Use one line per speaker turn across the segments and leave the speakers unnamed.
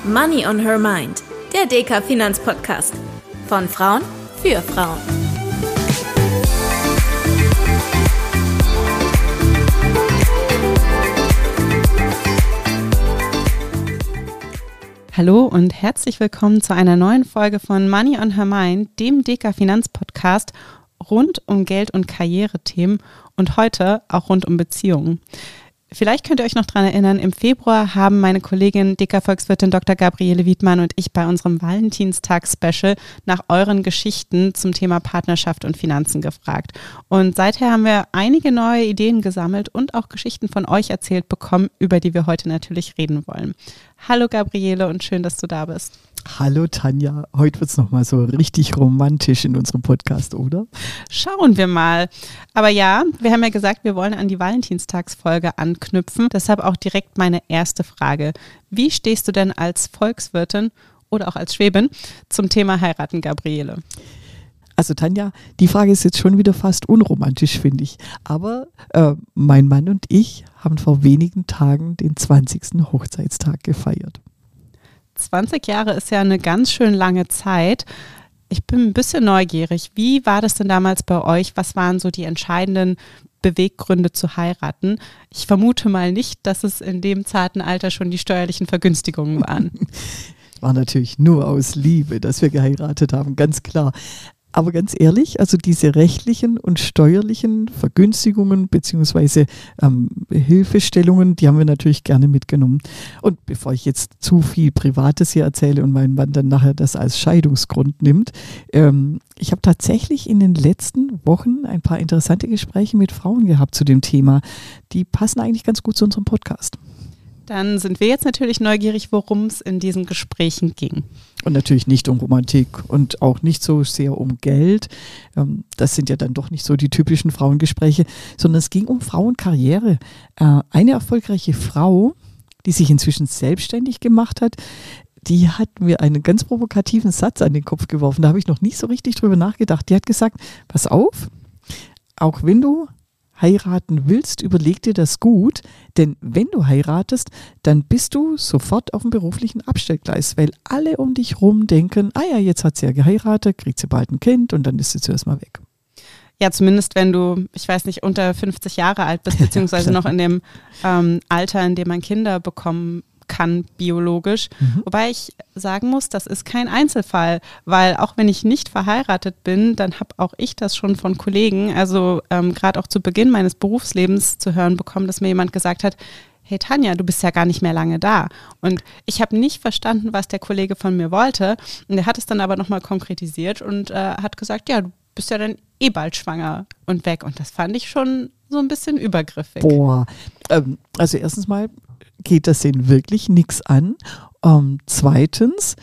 Money on Her Mind, der DK Finanzpodcast. Von Frauen für Frauen.
Hallo und herzlich willkommen zu einer neuen Folge von Money on Her Mind, dem DK Finanzpodcast rund um Geld- und Karrierethemen und heute auch rund um Beziehungen. Vielleicht könnt ihr euch noch daran erinnern, im Februar haben meine Kollegin DK-Volkswirtin Dr. Gabriele Wiedmann und ich bei unserem Valentinstag-Special nach euren Geschichten zum Thema Partnerschaft und Finanzen gefragt. Und seither haben wir einige neue Ideen gesammelt und auch Geschichten von euch erzählt bekommen, über die wir heute natürlich reden wollen. Hallo Gabriele und schön, dass du da bist.
Hallo Tanja, heute wird es nochmal so richtig romantisch in unserem Podcast, oder?
Schauen wir mal. Aber ja, wir haben ja gesagt, wir wollen an die Valentinstagsfolge anknüpfen. Deshalb auch direkt meine erste Frage. Wie stehst du denn als Volkswirtin oder auch als Schwäbin zum Thema Heiraten, Gabriele?
Also Tanja, die Frage ist jetzt schon wieder fast unromantisch, finde ich. Aber mein Mann und ich haben vor wenigen Tagen den 20. Hochzeitstag gefeiert.
20 Jahre ist ja eine ganz schön lange Zeit. Ich bin ein bisschen neugierig. Wie war das denn damals bei euch? Was waren so die entscheidenden Beweggründe zu heiraten? Ich vermute mal nicht, dass es in dem zarten Alter schon die steuerlichen Vergünstigungen waren.
War natürlich nur aus Liebe, dass wir geheiratet haben, ganz klar. Aber ganz ehrlich, also diese rechtlichen und steuerlichen Vergünstigungen bzw. Hilfestellungen, die haben wir natürlich gerne mitgenommen. Und bevor ich jetzt zu viel Privates hier erzähle und mein Mann dann nachher das als Scheidungsgrund nimmt, ich habe tatsächlich in den letzten Wochen ein paar interessante Gespräche mit Frauen gehabt zu dem Thema. Die passen eigentlich ganz gut zu unserem Podcast.
Dann sind wir jetzt natürlich neugierig, worum es in diesen Gesprächen ging.
Und natürlich nicht um Romantik und auch nicht so sehr um Geld. Das sind ja dann doch nicht so die typischen Frauengespräche, sondern es ging um Frauenkarriere. Eine erfolgreiche Frau, die sich inzwischen selbstständig gemacht hat, die hat mir einen ganz provokativen Satz an den Kopf geworfen. Da habe ich noch nicht so richtig drüber nachgedacht. Die hat gesagt, pass auf, auch wenn du heiraten willst, überleg dir das gut, denn wenn du heiratest, dann bist du sofort auf dem beruflichen Abstellgleis, weil alle um dich rum denken, ah ja, jetzt hat sie ja geheiratet, kriegt sie bald ein Kind und dann ist sie zuerst mal weg.
Ja, zumindest wenn du, ich weiß nicht, unter 50 Jahre alt bist, beziehungsweise noch in dem Alter, in dem man Kinder bekommen kann, biologisch. Wobei ich sagen muss, das ist kein Einzelfall, weil auch wenn ich nicht verheiratet bin, dann habe auch ich das schon von Kollegen, also gerade auch zu Beginn meines Berufslebens zu hören bekommen, dass mir jemand gesagt hat, hey Tanja, du bist ja gar nicht mehr lange da. Und ich habe nicht verstanden, was der Kollege von mir wollte. Und er hat es dann aber nochmal konkretisiert und hat gesagt, ja, du bist ja dann eh bald schwanger und weg. Und das fand ich schon so ein bisschen übergriffig.
Boah, also erstens mal geht das denen wirklich nichts an. Zweitens,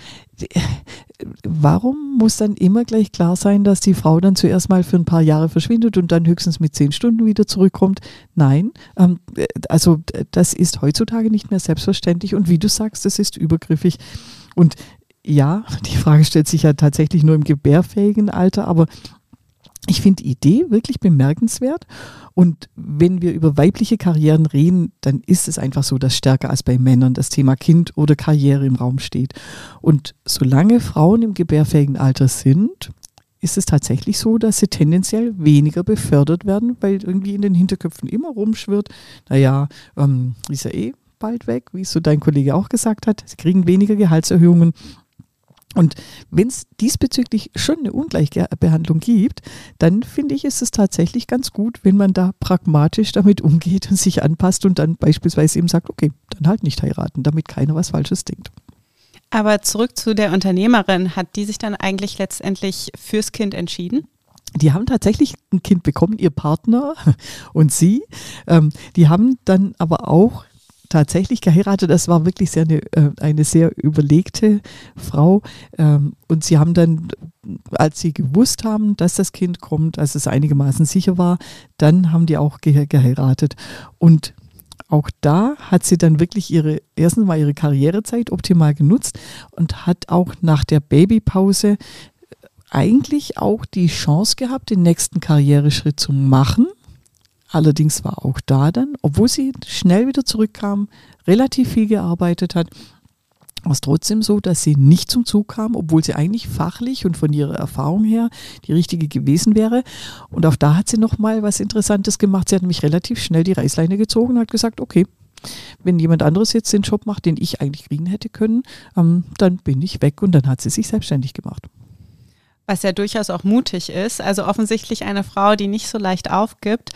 warum muss dann immer gleich klar sein, dass die Frau dann zuerst mal für ein paar Jahre verschwindet und dann höchstens mit 10 Stunden wieder zurückkommt? Nein, also das ist heutzutage nicht mehr selbstverständlich und wie du sagst, das ist übergriffig. Und ja, die Frage stellt sich ja tatsächlich nur im gebärfähigen Alter, aber ich finde die Idee wirklich bemerkenswert und wenn wir über weibliche Karrieren reden, dann ist es einfach so, dass stärker als bei Männern das Thema Kind oder Karriere im Raum steht. Und solange Frauen im gebärfähigen Alter sind, ist es tatsächlich so, dass sie tendenziell weniger befördert werden, weil irgendwie in den Hinterköpfen immer rumschwirrt, naja, ist ja eh bald weg, wie es so dein Kollege auch gesagt hat, sie kriegen weniger Gehaltserhöhungen. Und wenn es diesbezüglich schon eine Ungleichbehandlung gibt, dann finde ich, ist es tatsächlich ganz gut, wenn man da pragmatisch damit umgeht und sich anpasst und dann beispielsweise eben sagt, okay, dann halt nicht heiraten, damit keiner was Falsches denkt.
Aber zurück zu der Unternehmerin, hat die sich dann eigentlich letztendlich fürs Kind entschieden?
Die haben tatsächlich ein Kind bekommen, ihr Partner und sie. Die haben dann aber auch tatsächlich geheiratet. Das war wirklich eine sehr überlegte Frau. Und sie haben dann, als sie gewusst haben, dass das Kind kommt, als es einigermaßen sicher war, dann haben die auch geheiratet. Und auch da hat sie dann wirklich erstens mal ihre Karrierezeit optimal genutzt und hat auch nach der Babypause eigentlich auch die Chance gehabt, den nächsten Karriereschritt zu machen. Allerdings war auch da dann, obwohl sie schnell wieder zurückkam, relativ viel gearbeitet hat war es trotzdem so, dass sie nicht zum Zug kam, obwohl sie eigentlich fachlich und von ihrer Erfahrung her die richtige gewesen wäre. Und auch da hat sie nochmal was Interessantes gemacht. Sie hat nämlich relativ schnell die Reißleine gezogen und hat gesagt, okay, wenn jemand anderes jetzt den Job macht, den ich eigentlich kriegen hätte können, dann bin ich weg, und dann hat sie sich selbstständig gemacht.
Was ja durchaus auch mutig ist, also offensichtlich eine Frau, die nicht so leicht aufgibt.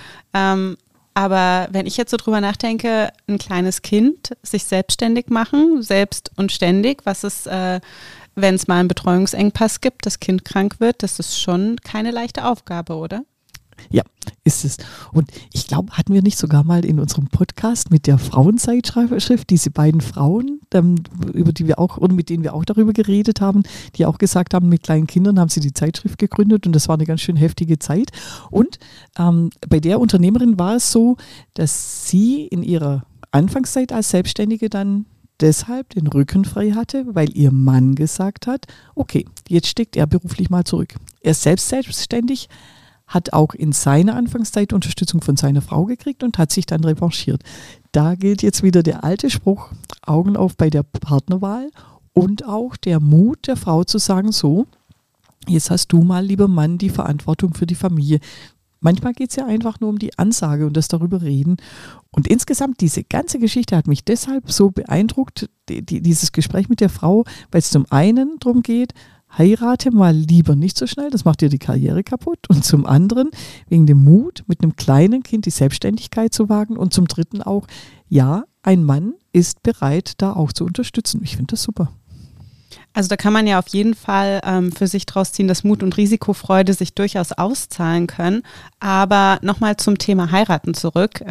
Aber wenn ich jetzt so drüber nachdenke, ein kleines Kind sich selbstständig machen, selbst und ständig, was ist, wenn es mal einen Betreuungsengpass gibt, das Kind krank wird, das ist schon keine leichte Aufgabe, oder?
Ja, ist es. Und ich glaube, hatten wir nicht sogar mal in unserem Podcast mit der Frauenzeitschrift diese beiden Frauen, über die wir auch, oder mit denen wir auch darüber geredet haben, die auch gesagt haben, mit kleinen Kindern haben sie die Zeitschrift gegründet, und das war eine ganz schön heftige Zeit. Und bei der Unternehmerin war es so, dass sie in ihrer Anfangszeit als Selbstständige dann deshalb den Rücken frei hatte, weil ihr Mann gesagt hat, okay, jetzt steckt er beruflich mal zurück. Er ist selbstständig, hat auch in seiner Anfangszeit Unterstützung von seiner Frau gekriegt und hat sich dann revanchiert. Da gilt jetzt wieder der alte Spruch, Augen auf bei der Partnerwahl, und auch der Mut der Frau zu sagen, so, jetzt hast du mal, lieber Mann, die Verantwortung für die Familie. Manchmal geht es ja einfach nur um die Ansage und das darüber reden. Und insgesamt, diese ganze Geschichte hat mich deshalb so beeindruckt, dieses Gespräch mit der Frau, weil es zum einen darum geht, heirate mal lieber nicht so schnell, das macht dir die Karriere kaputt. Und zum anderen wegen dem Mut, mit einem kleinen Kind die Selbstständigkeit zu wagen. Und zum dritten auch, ja, ein Mann ist bereit, da auch zu unterstützen. Ich finde das super.
Also da kann man ja auf jeden Fall für sich draus ziehen, dass Mut und Risikofreude sich durchaus auszahlen können. Aber nochmal zum Thema Heiraten zurück.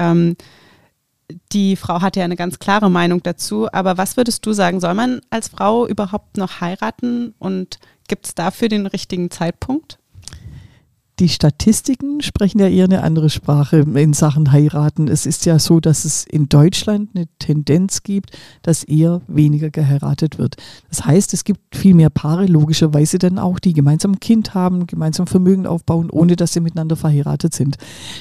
Die Frau hat ja eine ganz klare Meinung dazu, aber was würdest du sagen, soll man als Frau überhaupt noch heiraten, und gibt es dafür den richtigen Zeitpunkt?
Die Statistiken sprechen ja eher eine andere Sprache in Sachen Heiraten. Es ist ja so, dass es in Deutschland eine Tendenz gibt, dass eher weniger geheiratet wird. Das heißt, es gibt viel mehr Paare, logischerweise dann auch, die gemeinsam ein Kind haben, gemeinsam Vermögen aufbauen, ohne dass sie miteinander verheiratet sind.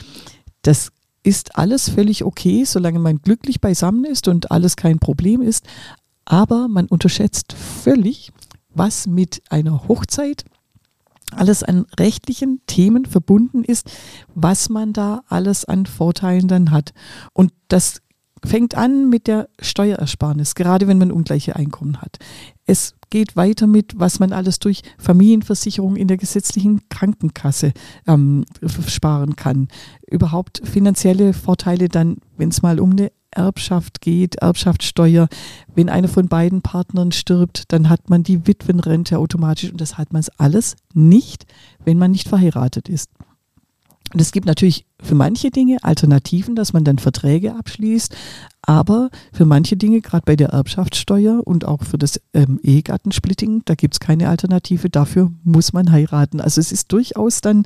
Das ist alles völlig okay, solange man glücklich beisammen ist und alles kein Problem ist. Aber man unterschätzt völlig, was mit einer Hochzeit alles an rechtlichen Themen verbunden ist, was man da alles an Vorteilen dann hat. Und das fängt an mit der Steuerersparnis, gerade wenn man ungleiche Einkommen hat. Es geht weiter mit, was man alles durch Familienversicherung in der gesetzlichen Krankenkasse sparen kann. Überhaupt finanzielle Vorteile dann, wenn es mal um eine Erbschaft geht, Erbschaftssteuer. Wenn einer von beiden Partnern stirbt, dann hat man die Witwenrente automatisch, und das hat man alles nicht, wenn man nicht verheiratet ist. Und es gibt natürlich für manche Dinge Alternativen, dass man dann Verträge abschließt, aber für manche Dinge, gerade bei der Erbschaftssteuer und auch für das Ehegattensplitting, da gibt es keine Alternative, dafür muss man heiraten. Also es ist durchaus dann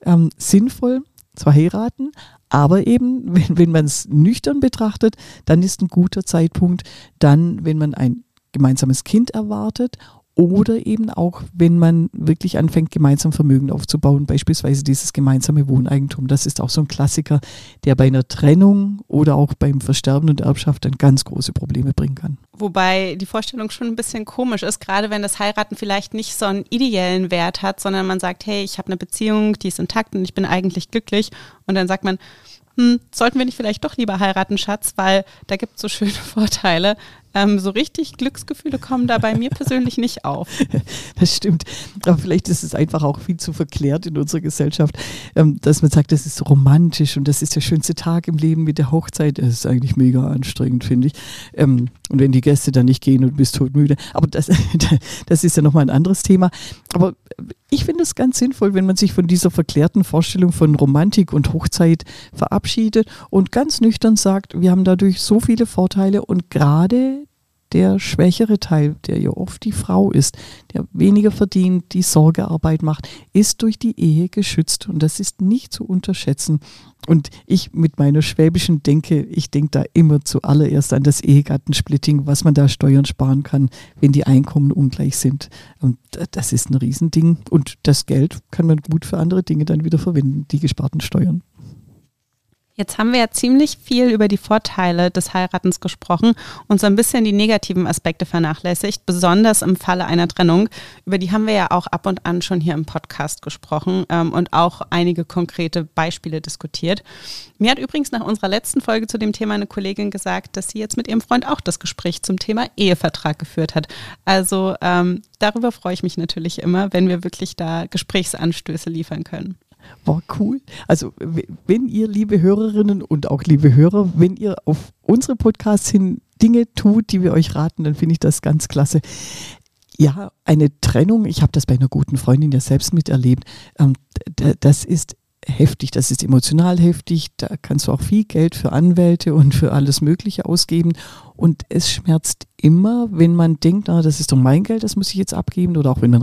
sinnvoll zu heiraten, aber eben, wenn man es nüchtern betrachtet, dann ist ein guter Zeitpunkt dann, wenn man ein gemeinsames Kind erwartet, oder eben auch, wenn man wirklich anfängt, gemeinsam Vermögen aufzubauen, beispielsweise dieses gemeinsame Wohneigentum. Das ist auch so ein Klassiker, der bei einer Trennung oder auch beim Versterben und Erbschaft dann ganz große Probleme bringen kann.
Wobei die Vorstellung schon ein bisschen komisch ist, gerade wenn das Heiraten vielleicht nicht so einen ideellen Wert hat, sondern man sagt, hey, ich habe eine Beziehung, die ist intakt und ich bin eigentlich glücklich. Und dann sagt man, sollten wir nicht vielleicht doch lieber heiraten, Schatz, weil da gibt es so schöne Vorteile. So richtig Glücksgefühle kommen da bei mir persönlich nicht auf.
Das stimmt. Aber vielleicht ist es einfach auch viel zu verklärt in unserer Gesellschaft, dass man sagt, das ist so romantisch und das ist der schönste Tag im Leben mit der Hochzeit. Das ist eigentlich mega anstrengend, finde ich. Und wenn die Gäste dann nicht gehen und du bist todmüde. Aber das ist ja nochmal ein anderes Thema. Aber ich finde es ganz sinnvoll, wenn man sich von dieser verklärten Vorstellung von Romantik und Hochzeit verabschiedet und ganz nüchtern sagt, wir haben dadurch so viele Vorteile, und gerade der schwächere Teil, der ja oft die Frau ist, der weniger verdient, die Sorgearbeit macht, ist durch die Ehe geschützt, und das ist nicht zu unterschätzen. Und ich mit meiner schwäbischen Denke, ich denke da immer zuallererst an das Ehegattensplitting, was man da Steuern sparen kann, wenn die Einkommen ungleich sind. Und das ist ein Riesending, und das Geld kann man gut für andere Dinge dann wieder verwenden, die gesparten Steuern.
Jetzt haben wir ja ziemlich viel über die Vorteile des Heiratens gesprochen und so ein bisschen die negativen Aspekte vernachlässigt, besonders im Falle einer Trennung. Über die haben wir ja auch ab und an schon hier im Podcast gesprochen und auch einige konkrete Beispiele diskutiert. Mir hat übrigens nach unserer letzten Folge zu dem Thema eine Kollegin gesagt, dass sie jetzt mit ihrem Freund auch das Gespräch zum Thema Ehevertrag geführt hat. Also darüber freue ich mich natürlich immer, wenn wir wirklich da Gesprächsanstöße liefern können.
War cool. Also wenn ihr, liebe Hörerinnen und auch liebe Hörer, wenn ihr auf unsere Podcasts hin Dinge tut, die wir euch raten, dann finde ich das ganz klasse. Ja, eine Trennung, ich habe das bei einer guten Freundin ja selbst miterlebt, das ist heftig, das ist emotional heftig, da kannst du auch viel Geld für Anwälte und für alles Mögliche ausgeben und es schmerzt immer, wenn man denkt, das ist doch mein Geld, das muss ich jetzt abgeben, oder auch wenn man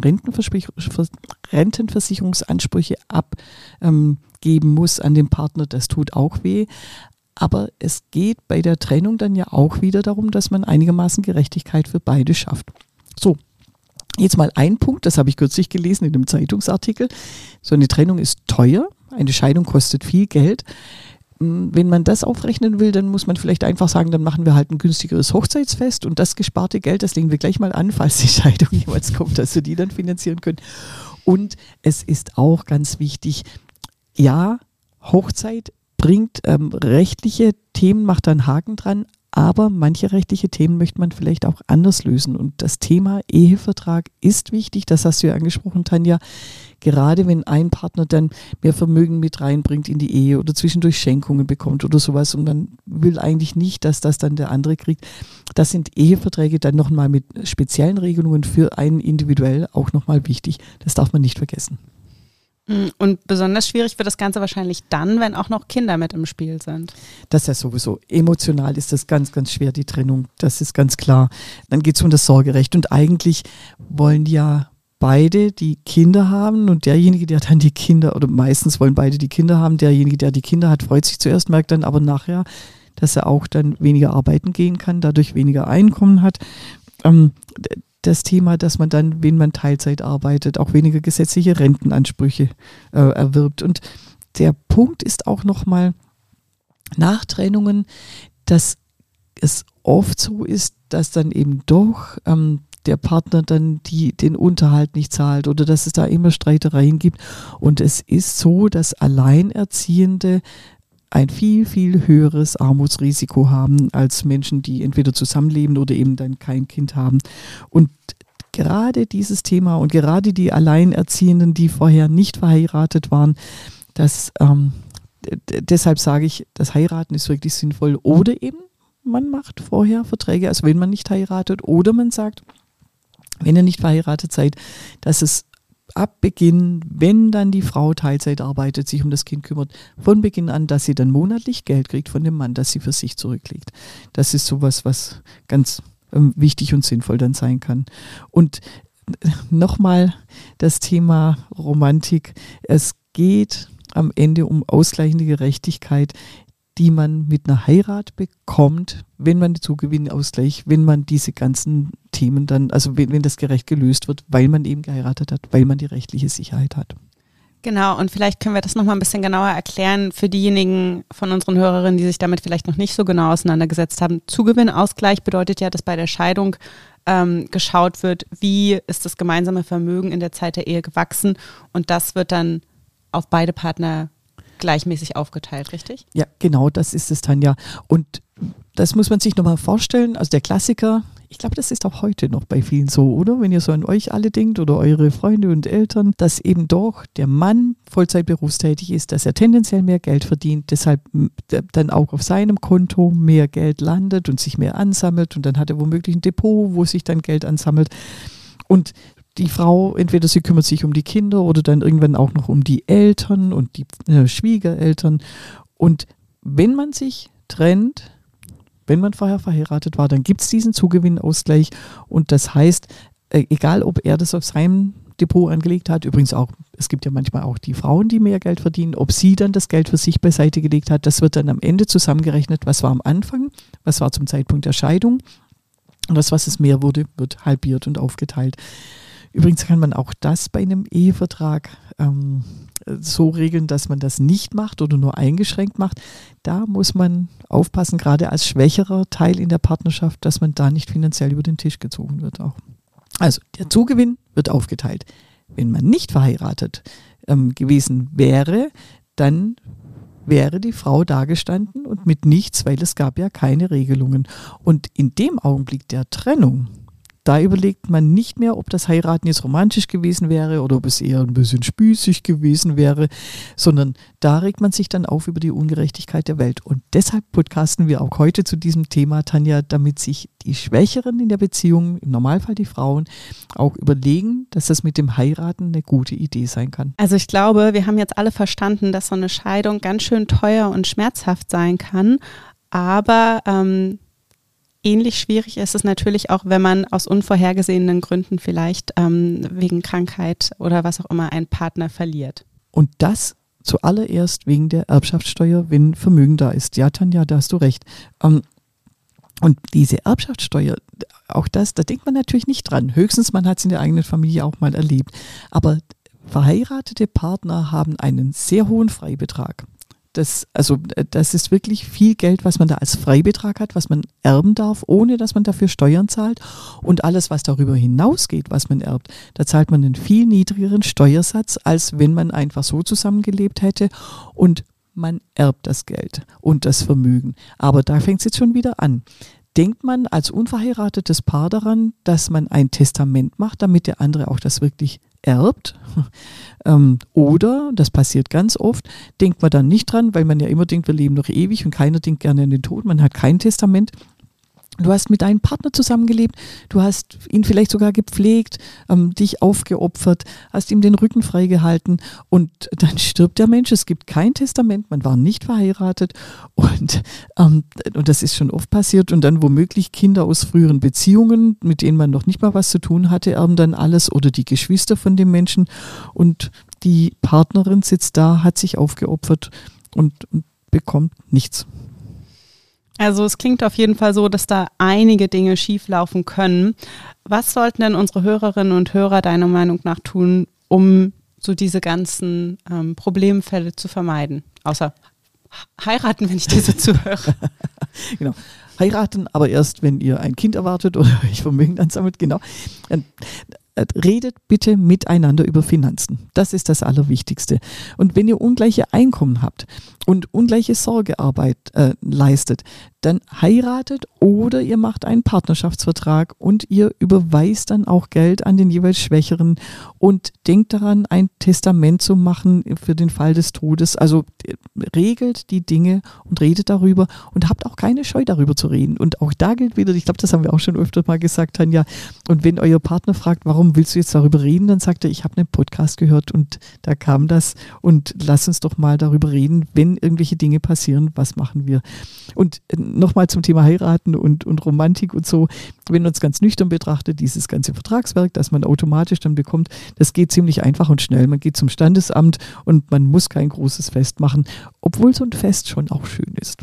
Rentenversicherungsansprüche abgeben muss an den Partner, das tut auch weh. Aber es geht bei der Trennung dann ja auch wieder darum, dass man einigermaßen Gerechtigkeit für beide schafft. So. Jetzt mal ein Punkt, das habe ich kürzlich gelesen in einem Zeitungsartikel. So eine Trennung ist teuer, eine Scheidung kostet viel Geld. Wenn man das aufrechnen will, dann muss man vielleicht einfach sagen, dann machen wir halt ein günstigeres Hochzeitsfest und das gesparte Geld, das legen wir gleich mal an, falls die Scheidung jemals kommt, dass wir die dann finanzieren können. Und es ist auch ganz wichtig, ja, Hochzeit bringt rechtliche Themen, macht da einen Haken dran, aber manche rechtliche Themen möchte man vielleicht auch anders lösen. Und das Thema Ehevertrag ist wichtig, das hast du ja angesprochen, Tanja. Gerade wenn ein Partner dann mehr Vermögen mit reinbringt in die Ehe oder zwischendurch Schenkungen bekommt oder sowas und man will eigentlich nicht, dass das dann der andere kriegt. Das sind Eheverträge dann nochmal mit speziellen Regelungen für einen individuell auch nochmal wichtig. Das darf man nicht vergessen.
Und besonders schwierig wird das Ganze wahrscheinlich dann, wenn auch noch Kinder mit im Spiel sind.
Das ist ja sowieso. Emotional ist das ganz, ganz schwer, die Trennung. Das ist ganz klar. Dann geht es um das Sorgerecht. Und eigentlich wollen ja beide die Kinder haben und derjenige, der dann die Kinder, oder meistens wollen beide die Kinder haben, derjenige, der die Kinder hat, freut sich zuerst, merkt dann aber nachher, dass er auch dann weniger arbeiten gehen kann, dadurch weniger Einkommen hat. Das Thema, dass man dann, wenn man Teilzeit arbeitet, auch weniger gesetzliche Rentenansprüche erwirbt. Und der Punkt ist auch nochmal nach Trennungen, dass es oft so ist, dass dann eben doch der Partner dann den Unterhalt nicht zahlt oder dass es da immer Streitereien gibt. Und es ist so, dass Alleinerziehende ein viel, viel höheres Armutsrisiko haben als Menschen, die entweder zusammenleben oder eben dann kein Kind haben. Und gerade dieses Thema und gerade die Alleinerziehenden, die vorher nicht verheiratet waren, deshalb sage ich, das Heiraten ist wirklich sinnvoll. Oder eben, man macht vorher Verträge, also wenn man nicht heiratet, oder man sagt, wenn ihr nicht verheiratet seid, dass es ab Beginn, wenn dann die Frau Teilzeit arbeitet, sich um das Kind kümmert, von Beginn an, dass sie dann monatlich Geld kriegt von dem Mann, das sie für sich zurücklegt. Das ist sowas, was ganz wichtig und sinnvoll dann sein kann. Und nochmal das Thema Romantik. Es geht am Ende um ausgleichende Gerechtigkeit, die man mit einer Heirat bekommt, wenn man den Zugewinnausgleich, wenn man diese ganzen Themen dann, also wenn das gerecht gelöst wird, weil man eben geheiratet hat, weil man die rechtliche Sicherheit hat.
Genau, und vielleicht können wir das nochmal ein bisschen genauer erklären für diejenigen von unseren Hörerinnen, die sich damit vielleicht noch nicht so genau auseinandergesetzt haben. Zugewinnausgleich bedeutet ja, dass bei der Scheidung geschaut wird, wie ist das gemeinsame Vermögen in der Zeit der Ehe gewachsen, und das wird dann auf beide Partner gleichmäßig aufgeteilt, richtig?
Ja, genau, das ist es, Tanja. Und das muss man sich nochmal vorstellen. Also der Klassiker, ich glaube, das ist auch heute noch bei vielen so, oder? Wenn ihr so an euch alle denkt oder eure Freunde und Eltern, dass eben doch der Mann Vollzeit berufstätig ist, dass er tendenziell mehr Geld verdient, deshalb dann auch auf seinem Konto mehr Geld landet und sich mehr ansammelt, und dann hat er womöglich ein Depot, wo sich dann Geld ansammelt. Und die Frau, entweder sie kümmert sich um die Kinder oder dann irgendwann auch noch um die Eltern und die Schwiegereltern. Und wenn man sich trennt, wenn man vorher verheiratet war, dann gibt es diesen Zugewinnausgleich. Und das heißt, egal ob er das auf seinem Depot angelegt hat, übrigens auch, es gibt ja manchmal auch die Frauen, die mehr Geld verdienen, ob sie dann das Geld für sich beiseite gelegt hat, das wird dann am Ende zusammengerechnet, was war am Anfang, was war zum Zeitpunkt der Scheidung. Und das, was es mehr wurde, wird halbiert und aufgeteilt. Übrigens kann man auch das bei einem Ehevertrag so regeln, dass man das nicht macht oder nur eingeschränkt macht. Da muss man aufpassen, gerade als schwächerer Teil in der Partnerschaft, dass man da nicht finanziell über den Tisch gezogen wird auch. Also der Zugewinn wird aufgeteilt. Wenn man nicht verheiratet gewesen wäre, dann wäre die Frau dagestanden und mit nichts, weil es gab ja keine Regelungen. Und in dem Augenblick der Trennung, da überlegt man nicht mehr, ob das Heiraten jetzt romantisch gewesen wäre oder ob es eher ein bisschen spießig gewesen wäre, sondern da regt man sich dann auf über die Ungerechtigkeit der Welt. Und deshalb podcasten wir auch heute zu diesem Thema, Tanja, damit sich die Schwächeren in der Beziehung, im Normalfall die Frauen, auch überlegen, dass das mit dem Heiraten eine gute Idee sein kann.
Also ich glaube, wir haben jetzt alle verstanden, dass so eine Scheidung ganz schön teuer und schmerzhaft sein kann, aber ähnlich schwierig ist es natürlich auch, wenn man aus unvorhergesehenen Gründen vielleicht wegen Krankheit oder was auch immer einen Partner verliert.
Und das zuallererst wegen der Erbschaftssteuer, wenn Vermögen da ist. Ja, Tanja, da hast du recht. Und diese Erbschaftssteuer, auch das, da denkt man natürlich nicht dran. Höchstens, man hat es in der eigenen Familie auch mal erlebt. Aber verheiratete Partner haben einen sehr hohen Freibetrag. Das ist wirklich viel Geld, was man da als Freibetrag hat, was man erben darf, ohne dass man dafür Steuern zahlt. Und alles, was darüber hinausgeht, was man erbt, da zahlt man einen viel niedrigeren Steuersatz, als wenn man einfach so zusammengelebt hätte. Und man erbt das Geld und das Vermögen. Aber da fängt es jetzt schon wieder an. Denkt man als unverheiratetes Paar daran, dass man ein Testament macht, damit der andere auch das wirklich erbt? Oder, das passiert ganz oft, denkt man dann nicht dran, weil man ja immer denkt, wir leben noch ewig und keiner denkt gerne an den Tod, man hat kein Testament. Du hast mit deinem Partner zusammengelebt, du hast ihn vielleicht sogar gepflegt, dich aufgeopfert, hast ihm den Rücken freigehalten und dann stirbt der Mensch. Es gibt kein Testament, man war nicht verheiratet und das ist schon oft passiert. Und dann womöglich Kinder aus früheren Beziehungen, mit denen man noch nicht mal was zu tun hatte, erben dann alles oder die Geschwister von dem Menschen und die Partnerin sitzt da, hat sich aufgeopfert und bekommt nichts.
Also es klingt auf jeden Fall so, dass da einige Dinge schieflaufen können. Was sollten denn unsere Hörerinnen und Hörer deiner Meinung nach tun, um so diese ganzen Problemfälle zu vermeiden? Außer heiraten, wenn ich dir so zuhöre.
Genau. Heiraten, aber erst, wenn ihr ein Kind erwartet oder euch Vermögen ansammelt. Genau. Redet bitte miteinander über Finanzen. Das ist das Allerwichtigste. Und wenn ihr ungleiche Einkommen habt und ungleiche Sorgearbeit leistet, dann heiratet oder ihr macht einen Partnerschaftsvertrag und ihr überweist dann auch Geld an den jeweils Schwächeren und denkt daran, ein Testament zu machen für den Fall des Todes. Also regelt die Dinge und redet darüber und habt auch keine Scheu darüber zu reden. Und auch da gilt wieder, ich glaube, das haben wir auch schon öfter mal gesagt, Tanja, und wenn euer Partner fragt, warum willst du jetzt darüber reden, dann sagt er, ich habe einen Podcast gehört und da kam das und lass uns doch mal darüber reden, wenn irgendwelche Dinge passieren, was machen wir? Und nochmal zum Thema Heiraten und Romantik und so, wenn man es ganz nüchtern betrachtet, dieses ganze Vertragswerk, das man automatisch dann bekommt, das geht ziemlich einfach und schnell. Man geht zum Standesamt und man muss kein großes Fest machen, obwohl so ein Fest schon auch schön ist.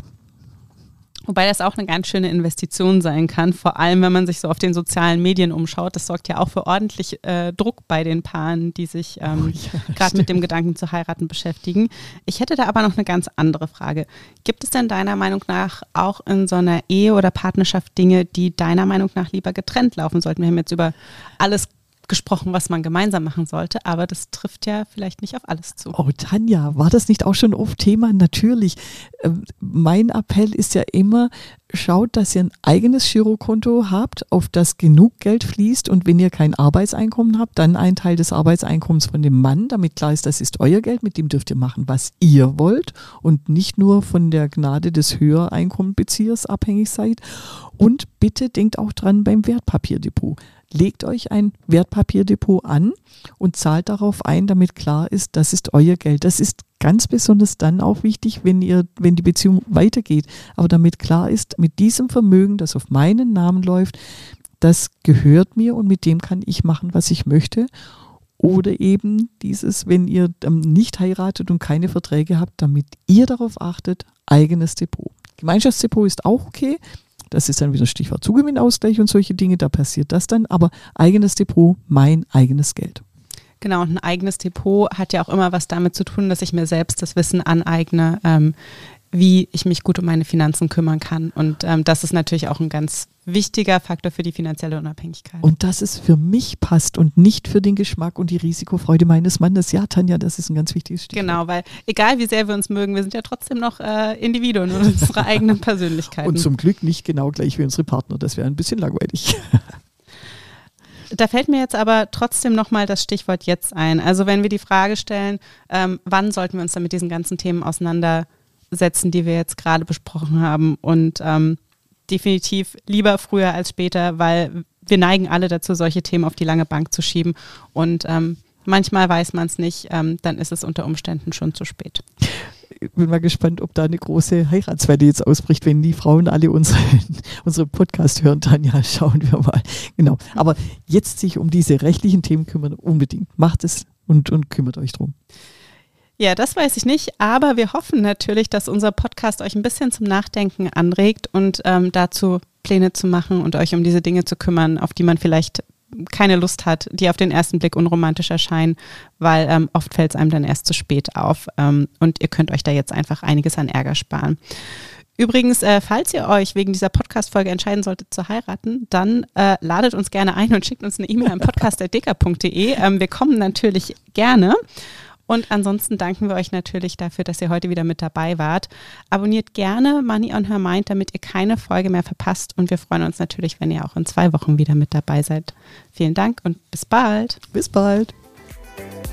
Wobei das auch eine ganz schöne Investition sein kann, vor allem wenn man sich so auf den sozialen Medien umschaut. Das sorgt ja auch für ordentlich Druck bei den Paaren, die sich gerade mit dem Gedanken zu heiraten beschäftigen. Ich hätte da aber noch eine ganz andere Frage. Gibt es denn deiner Meinung nach auch in so einer Ehe oder Partnerschaft Dinge, die deiner Meinung nach lieber getrennt laufen sollten? Wir haben jetzt über alles gesprochen, was man gemeinsam machen sollte, aber das trifft ja vielleicht nicht auf alles zu.
Oh Tanja, war das nicht auch schon oft Thema? Natürlich. Mein Appell ist ja immer, schaut, dass ihr ein eigenes Girokonto habt, auf das genug Geld fließt und wenn ihr kein Arbeitseinkommen habt, dann ein Teil des Arbeitseinkommens von dem Mann, damit klar ist, das ist euer Geld, mit dem dürft ihr machen, was ihr wollt und nicht nur von der Gnade des Höhereinkommenbeziehers abhängig seid. Und bitte denkt auch dran beim Wertpapierdepot. Legt euch ein Wertpapierdepot an und zahlt darauf ein, damit klar ist, das ist euer Geld. Das ist ganz besonders dann auch wichtig, wenn die Beziehung weitergeht. Aber damit klar ist, mit diesem Vermögen, das auf meinen Namen läuft, das gehört mir und mit dem kann ich machen, was ich möchte. Oder eben dieses, wenn ihr nicht heiratet und keine Verträge habt, damit ihr darauf achtet, eigenes Depot. Gemeinschaftsdepot ist auch okay. Das ist dann wieder Stichwort Zugewinnausgleich und solche Dinge, da passiert das dann. Aber eigenes Depot, mein eigenes Geld.
Genau, und ein eigenes Depot hat ja auch immer was damit zu tun, dass ich mir selbst das Wissen aneigne, wie ich mich gut um meine Finanzen kümmern kann. Und das ist natürlich auch ein ganz wichtiger Faktor für die finanzielle Unabhängigkeit.
Und dass es für mich passt und nicht für den Geschmack und die Risikofreude meines Mannes. Ja, Tanja, das ist ein ganz wichtiges Stichwort.
Genau, weil egal wie sehr wir uns mögen, wir sind ja trotzdem noch Individuen und unsere eigenen Persönlichkeiten.
Und zum Glück nicht genau gleich wie unsere Partner. Das wäre ein bisschen langweilig.
Da fällt mir jetzt aber trotzdem nochmal das Stichwort jetzt ein. Also wenn wir die Frage stellen, wann sollten wir uns dann mit diesen ganzen Themen auseinandersetzen, die wir jetzt gerade besprochen haben, und definitiv lieber früher als später, weil wir neigen alle dazu, solche Themen auf die lange Bank zu schieben, und manchmal weiß man es nicht, dann ist es unter Umständen schon zu spät.
Ich bin mal gespannt, ob da eine große Heiratswelle jetzt ausbricht, wenn die Frauen alle unsere Podcast hören. Tanja, schauen wir mal. Genau. Aber jetzt sich um diese rechtlichen Themen kümmern, unbedingt. Macht es und kümmert euch drum.
Ja, das weiß ich nicht, aber wir hoffen natürlich, dass unser Podcast euch ein bisschen zum Nachdenken anregt und dazu Pläne zu machen und euch um diese Dinge zu kümmern, auf die man vielleicht keine Lust hat, die auf den ersten Blick unromantisch erscheinen, weil oft fällt es einem dann erst zu spät auf, und ihr könnt euch da jetzt einfach einiges an Ärger sparen. Übrigens, falls ihr euch wegen dieser Podcast-Folge entscheiden solltet zu heiraten, dann ladet uns gerne ein und schickt uns eine E-Mail an podcast@deka.de. Wir kommen natürlich gerne. Und ansonsten danken wir euch natürlich dafür, dass ihr heute wieder mit dabei wart. Abonniert gerne Money on Her Mind, damit ihr keine Folge mehr verpasst. Und wir freuen uns natürlich, wenn ihr auch in 2 Wochen wieder mit dabei seid. Vielen Dank und bis bald.
Bis bald.